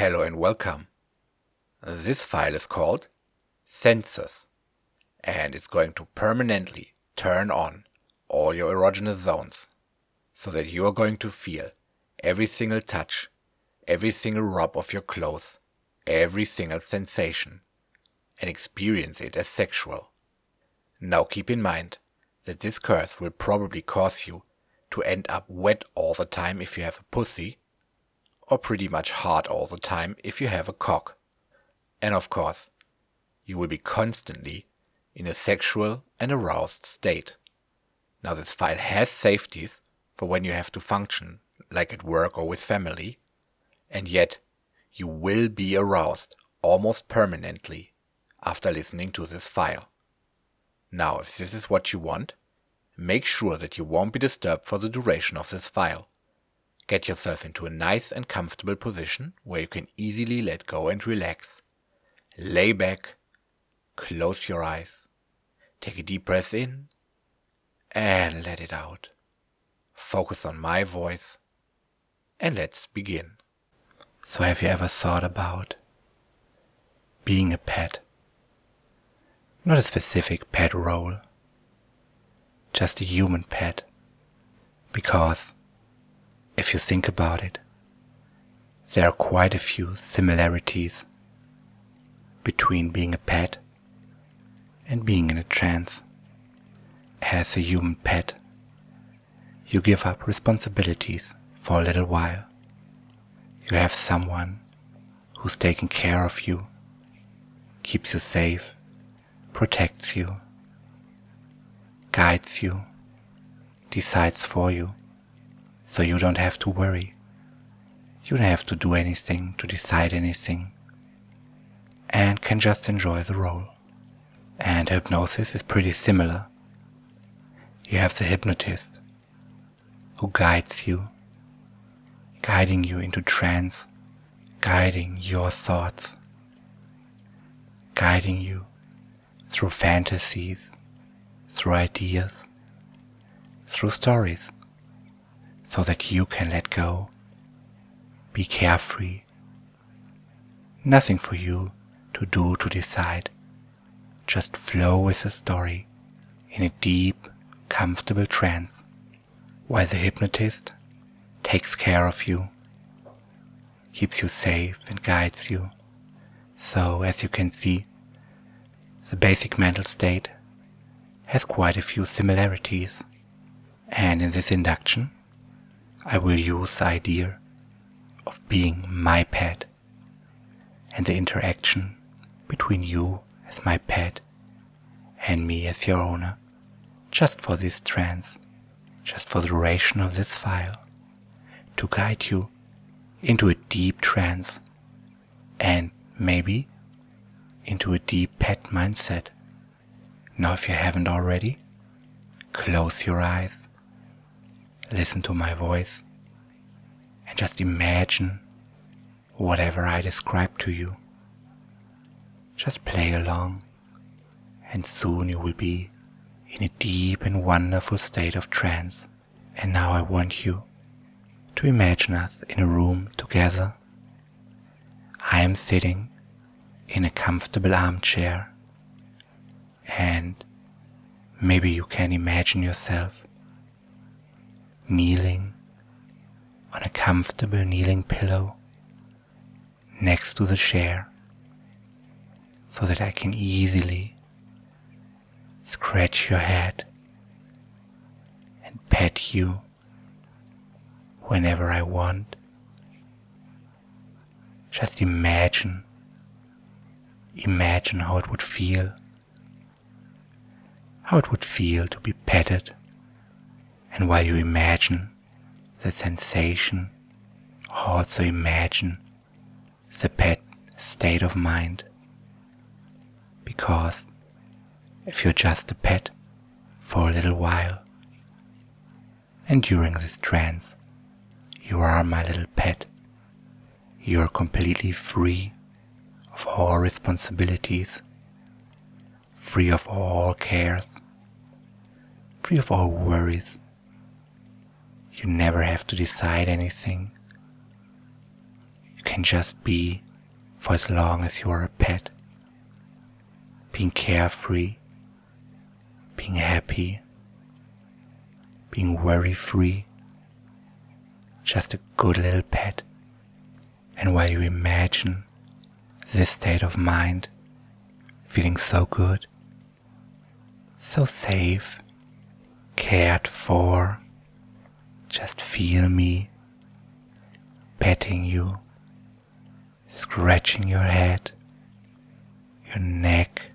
Hello and welcome. This file is called Senses and it's going to permanently turn on all your erogenous zones so that you are going to feel every single touch, every single rub of your clothes, every single sensation and experience it as sexual. Now keep in mind that this curse will probably cause you to end up wet all the time if you have a pussy, or pretty much hard all the time if you have a cock. And of course, you will be constantly in a sexual and aroused state. Now this file has safeties for when you have to function, like at work or with family, and yet you will be aroused almost permanently after listening to this file. Now, if this is what you want, make sure that you won't be disturbed for the duration of this file. Get yourself into a nice and comfortable position where you can easily let go and relax. Lay back, close your eyes, take a deep breath in and let it out. Focus on my voice and let's begin. So have you ever thought about being a pet? Not a specific pet role, just a human pet. Because if you think about it, there are quite a few similarities between being a pet and being in a trance. As a human pet, you give up responsibilities for a little while. You have someone who's taking care of you, keeps you safe, protects you, guides you, decides for you, so you don't have to worry. You don't have to do anything, to decide anything, and can just enjoy the role. And hypnosis is pretty similar. You have the hypnotist who guides you, guiding you into trance, guiding your thoughts, guiding you through fantasies, through ideas, through stories, so that you can let go, be carefree. Nothing for you to do, to decide. Just flow with the story in a deep, comfortable trance, while the hypnotist takes care of you, keeps you safe and guides you. So, as you can see, the basic mental state has quite a few similarities. And in this induction, I will use the idea of being my pet and the interaction between you as my pet and me as your owner, just for this trance, just for the duration of this file, to guide you into a deep trance and maybe into a deep pet mindset. Now, if you haven't already, close your eyes, listen to my voice, and just imagine whatever I describe to you. Just play along, and soon you will be in a deep and wonderful state of trance. And now I want you to imagine us in a room together. I am sitting in a comfortable armchair, and maybe you can imagine yourself kneeling on a comfortable kneeling pillow next to the chair, so that I can easily scratch your head and pet you whenever I want. Just imagine how it would feel, to be petted. And while you imagine the sensation, also imagine the pet state of mind. Because if you're just a pet for a little while, and during this trance you are my little pet, you're completely free of all responsibilities, free of all cares, free of all worries. You never have to decide anything. You can just be for as long as you're a pet. Being carefree, being happy, being worry-free, just a good little pet. And while you imagine this state of mind, feeling so good, so safe, cared for, just feel me petting you, scratching your head, your neck,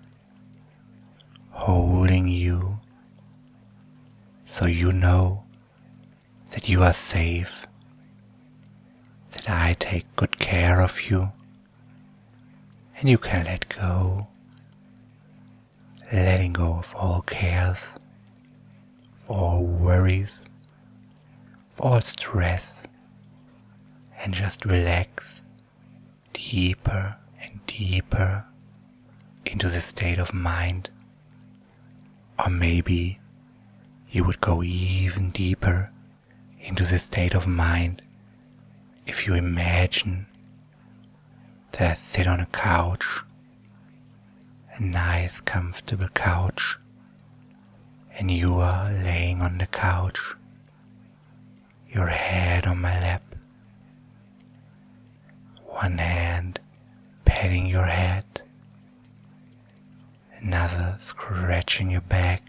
holding you, so you know that you are safe, that I take good care of you, and you can let go, letting go of all cares, of all worries, of all stress, and just relax deeper and deeper into the state of mind. Or maybe you would go even deeper into the state of mind if you imagine that I sit on a couch, a nice comfortable couch, and you are laying on the couch, your head on my lap, one hand patting your head, another scratching your back.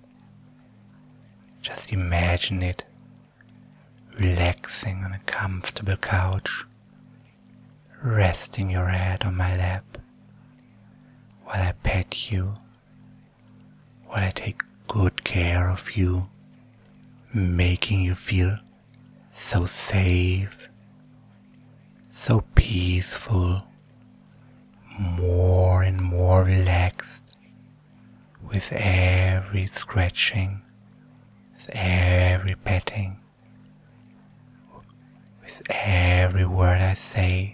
Just imagine it, relaxing on a comfortable couch, resting your head on my lap, while I pet you, while I take good care of you, making you feel so safe, so peaceful, more and more relaxed with every scratching, with every petting, with every word I say,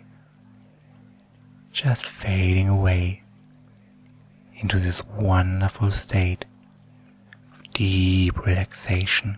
just fading away into this wonderful state of deep relaxation,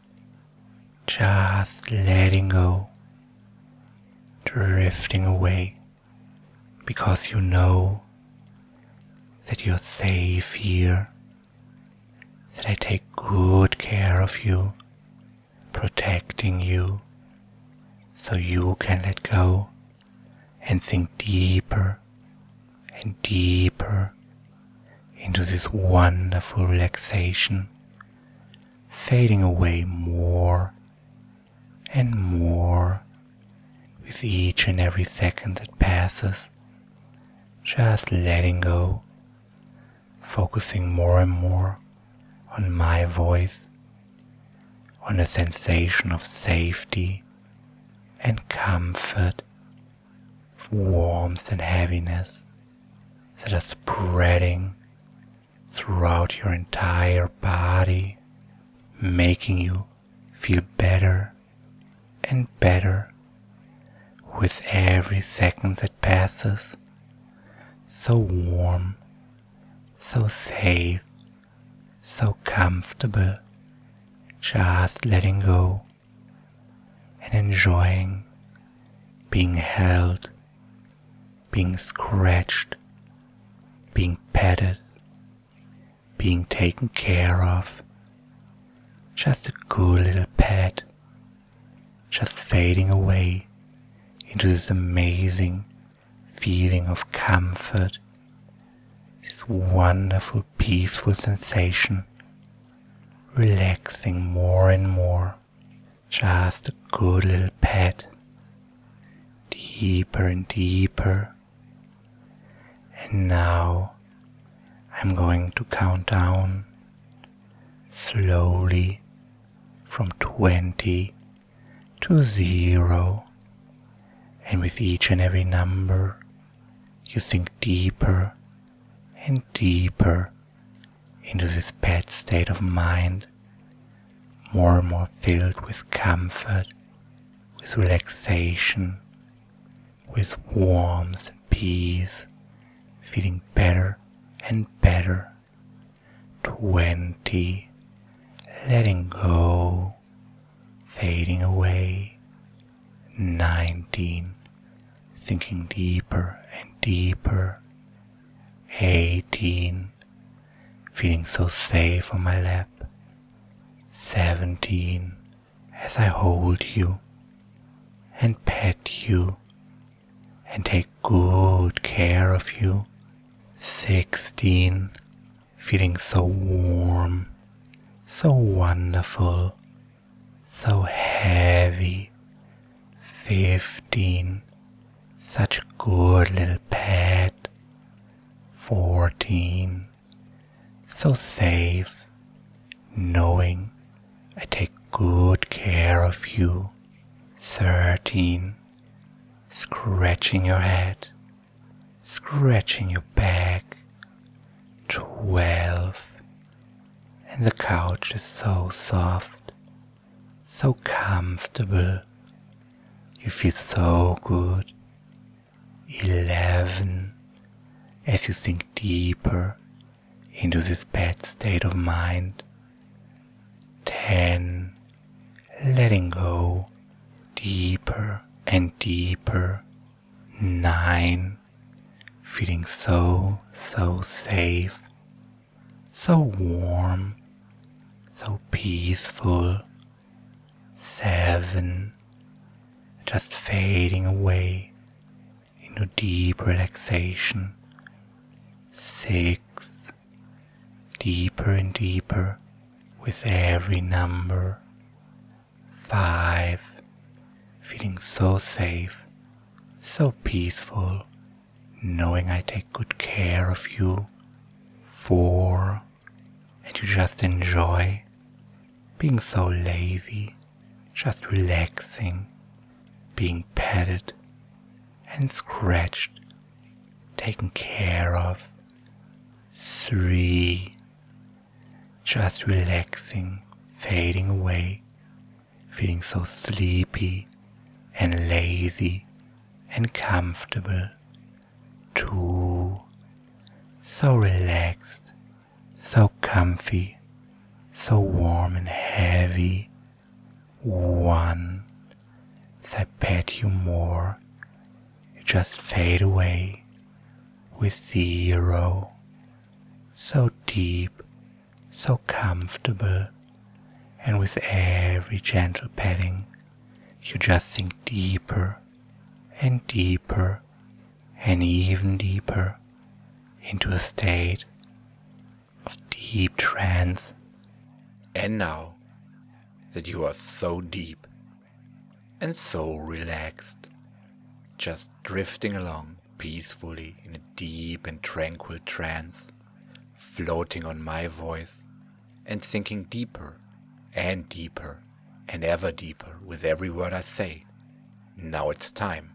just letting go, drifting away, because you know that you're safe here, that I take good care of you, protecting you, so you can let go and sink deeper and deeper into this wonderful relaxation, fading away more and more with each and every second that passes, just letting go, focusing more and more on my voice, on a sensation of safety and comfort, of warmth and heaviness that are spreading throughout your entire body, making you feel better and better with every second that passes. So warm, so safe, so comfortable, just letting go and enjoying being held, being scratched, being petted, being taken care of. Just a good little pet, just fading away into this amazing feeling of comfort, this wonderful peaceful sensation, relaxing more and more. Just a good little pet, deeper and deeper. And now I'm going to count down slowly from 20 to 0. And with each and every number, you sink deeper and deeper into this pet state of mind, more and more filled with comfort, with relaxation, with warmth and peace, feeling better and better. 20, letting go, fading away. 19, sinking deeper and deeper. 18, feeling so safe on my lap. 17, as I hold you and pet you and take good care of you. 16, feeling so warm, so wonderful, so heavy. 15, such a good little pet. 14, so safe, knowing I take good care of you. 13, scratching your head, scratching your back. 12, and the couch is so soft, so comfortable. You feel so good. 11, as you sink deeper into this bad state of mind. 10, letting go deeper and deeper. 9, feeling so safe, so warm, so peaceful. 7, just fading away into deep relaxation. 6, deeper and deeper with every number. 5, feeling so safe, so peaceful, knowing I take good care of you. 4, and you just enjoy being so lazy, just relaxing, being petted and scratched, taken care of. 3, just relaxing, fading away, feeling so sleepy and lazy and comfortable. 2, so relaxed, so comfy, so warm and heavy. 1, as I pet you more, you just fade away with 0, so deep, so comfortable, and with every gentle petting, you just sink deeper and deeper and even deeper into a state of deep trance. And now that you are so deep and so relaxed, just drifting along peacefully in a deep and tranquil trance, floating on my voice and sinking deeper and deeper and ever deeper with every word I say. Now it's time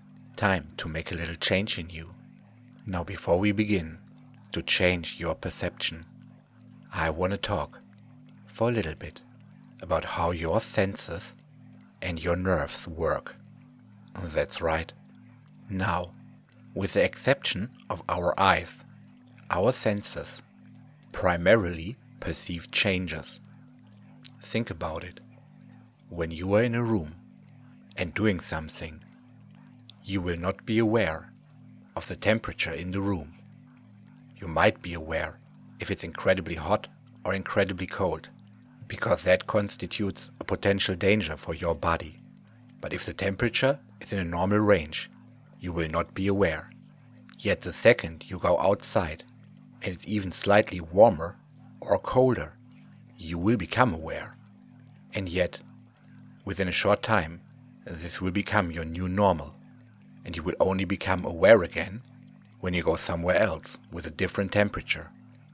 to make a little change in you. Now before we begin to change your perception, I want to talk for a little bit about how your senses and your nerves work. That's right. Now, with the exception of our eyes, our senses primarily perceive changes. Think about it. When you are in a room and doing something, you will not be aware of the temperature in the room. You might be aware if it's incredibly hot or incredibly cold, because that constitutes a potential danger for your body. But if the temperature is in a normal range, you will not be aware. Yet the second you go outside and it's even slightly warmer or colder, you will become aware. And yet, within a short time, this will become your new normal, and you will only become aware again when you go somewhere else with a different temperature.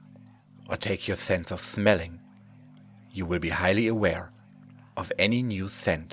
Or take your sense of smelling. You will be highly aware of any new scent,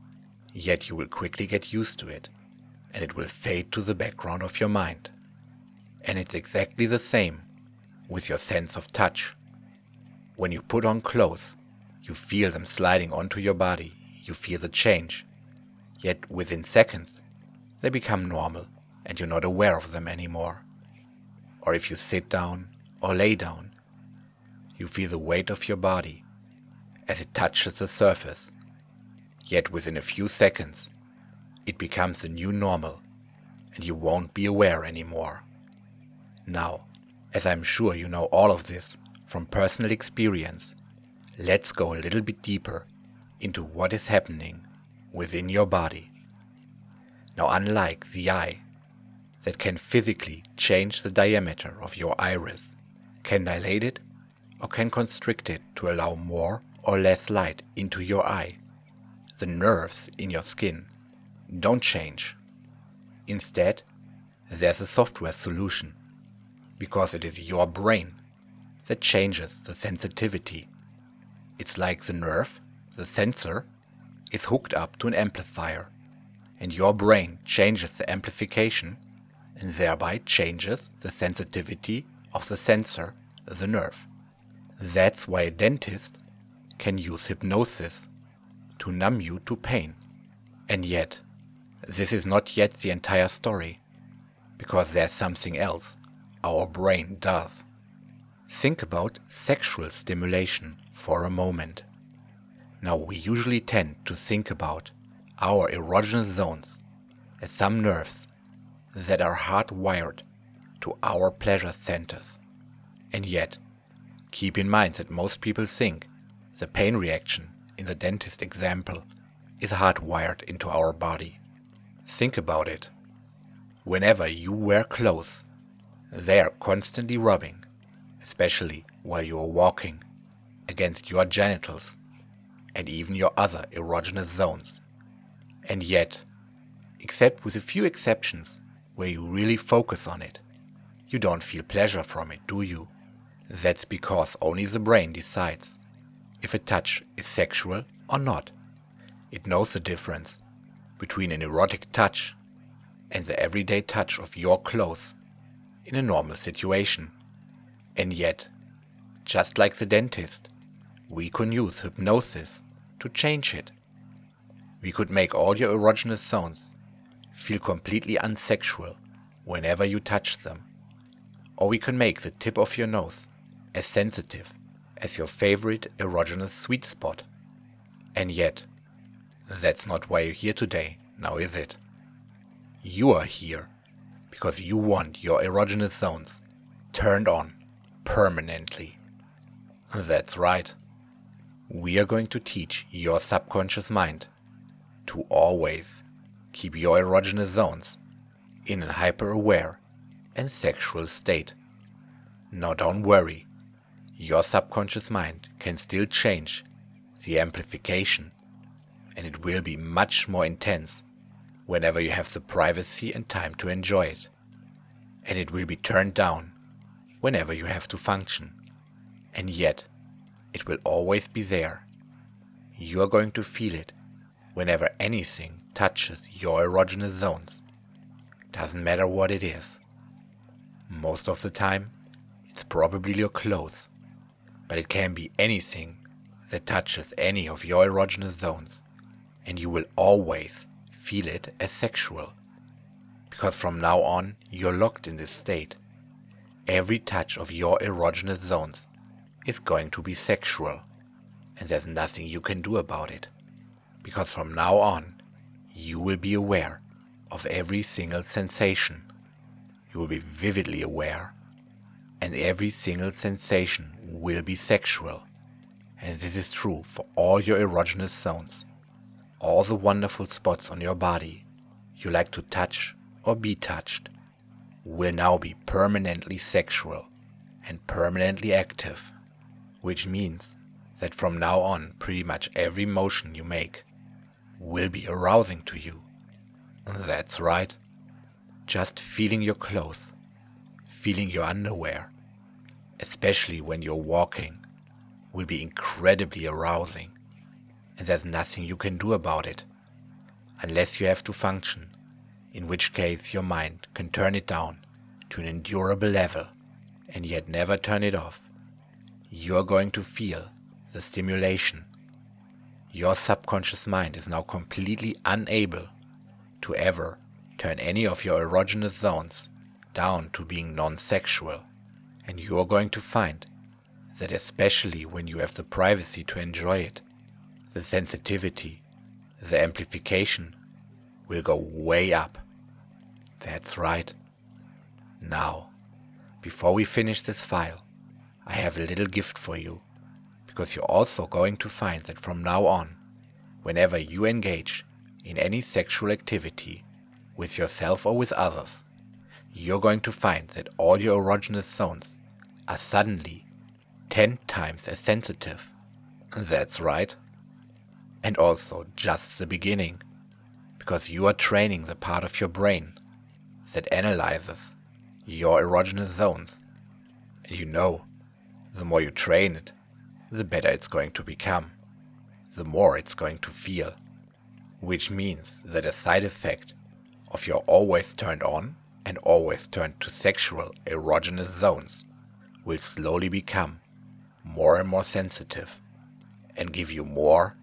yet you will quickly get used to it, and it will fade to the background of your mind. And it's exactly the same with your sense of touch. When you put on clothes, you feel them sliding onto your body, you feel the change, yet within seconds they become normal and you're not aware of them anymore. Or if you sit down or lay down, you feel the weight of your body as it touches the surface, yet within a few seconds it becomes the new normal and you won't be aware anymore. Now, as I'm sure you know all of this from personal experience, let's go a little bit deeper into what is happening within your body. Now, unlike the eye, that can physically change the diameter of your iris, can dilate it or can constrict it to allow more or less light into your eye, the nerves in your skin don't change. Instead, there's a software solution, because it is your brain that changes the sensitivity. It's like the nerve, the sensor, is hooked up to an amplifier, and your brain changes the amplification and thereby changes the sensitivity of the sensor, the nerve. That's why a dentist can use hypnosis to numb you to pain. And yet, this is not yet the entire story, because there's something else our brain does. Think about sexual stimulation for a moment. Now, we usually tend to think about our erogenous zones as some nerves that are hardwired to our pleasure centers. And yet, keep in mind that most people think the pain reaction in the dentist example is hardwired into our body. Think about it. Whenever you wear clothes, they are constantly rubbing, especially while you are walking, against your genitals and even your other erogenous zones. And yet, except with a few exceptions where you really focus on it, you don't feel pleasure from it, do you? That's because only the brain decides if a touch is sexual or not. It knows the difference between an erotic touch and the everyday touch of your clothes in a normal situation. And yet, just like the dentist, we can use hypnosis to change it. We could make all your erogenous zones feel completely unsexual whenever you touch them. Or we can make the tip of your nose as sensitive as your favorite erogenous sweet spot. And yet, that's not why you're here today, now is it? You are here because you want your erogenous zones turned on permanently. That's right. We are going to teach your subconscious mind to always keep your erogenous zones in a hyper-aware and sexual state. Now don't worry, your subconscious mind can still change the amplification, and it will be much more intense whenever you have the privacy and time to enjoy it. And it will be turned down whenever you have to function. And yet, it will always be there. You are going to feel it whenever anything touches your erogenous zones. Doesn't matter what it is. Most of the time, it's probably your clothes, but it can be anything that touches any of your erogenous zones, and you will always feel it as sexual. Because from now on, you're locked in this state. Every touch of your erogenous zones is going to be sexual, and there's nothing you can do about it. Because from now on, you will be aware of every single sensation. You will be vividly aware, and every single sensation will be sexual. And this is true for all your erogenous zones. All the wonderful spots on your body you like to touch or be touched will now be permanently sexual and permanently active, which means that from now on pretty much every motion you make will be arousing to you. That's right. Just feeling your clothes, feeling your underwear, especially when you're walking, will be incredibly arousing, and there's nothing you can do about it, unless you have to function, in which case your mind can turn it down to an endurable level and yet never turn it off. You're going to feel the stimulation. Your subconscious mind is now completely unable to ever turn any of your erogenous zones down to being non-sexual, and you're going to find that especially when you have the privacy to enjoy it, the sensitivity, the amplification will go way up. That's right. Now, before we finish this file, I have a little gift for you, because you're also going to find that from now on, whenever you engage in any sexual activity with yourself or with others, you're going to find that all your erogenous zones are suddenly 10 times as sensitive. That's right. And also just the beginning, because you are training the part of your brain that analyzes your erogenous zones. And you know, the more you train it, the better it's going to become, the more it's going to feel, which means that a side effect of your always turned on and always turned to sexual erogenous zones will slowly become more and more sensitive and give you more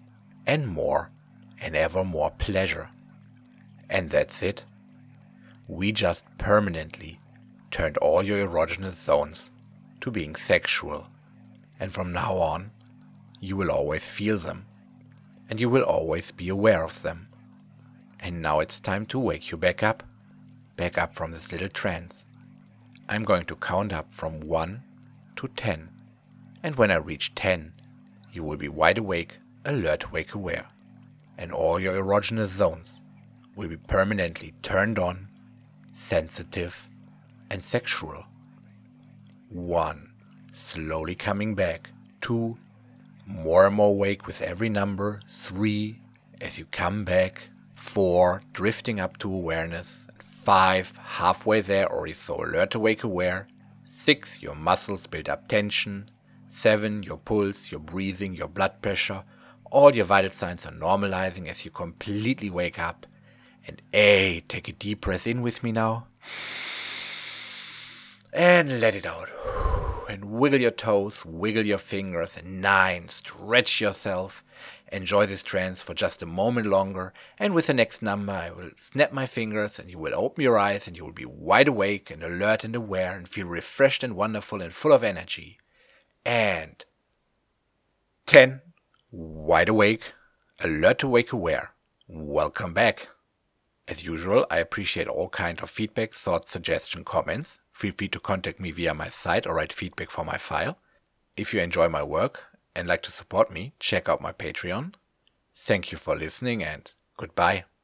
and ever more pleasure. And that's it. We just permanently turned all your erogenous zones to being sexual, and from now on you will always feel them, and you will always be aware of them. And now it's time to wake you back up from this little trance. I'm going to count up from 1 to 10, and when I reach 10, you will be wide awake, alert, awake, aware, and all your erogenous zones will be permanently turned on, sensitive, and sexual. 1, slowly coming back. 2, more and more awake with every number. 3, as you come back. 4, drifting up to awareness. 5, halfway there, already so alert, awake, aware. 6, your muscles build up tension. 7, your pulse, your breathing, your blood pressure, all your vital signs are normalizing as you completely wake up. And 8, take a deep breath in with me now. And let it out. And wiggle your toes, wiggle your fingers. And 9, stretch yourself. Enjoy this trance for just a moment longer. And with the next number, I will snap my fingers and you will open your eyes and you will be wide awake and alert and aware and feel refreshed and wonderful and full of energy. And 10, wide awake, alert, awake, aware. Welcome back. As usual, I appreciate all kinds of feedback, thoughts, suggestions, comments. Feel free to contact me via my site or write feedback for my file. If you enjoy my work and like to support me, check out my Patreon. Thank you for listening and goodbye.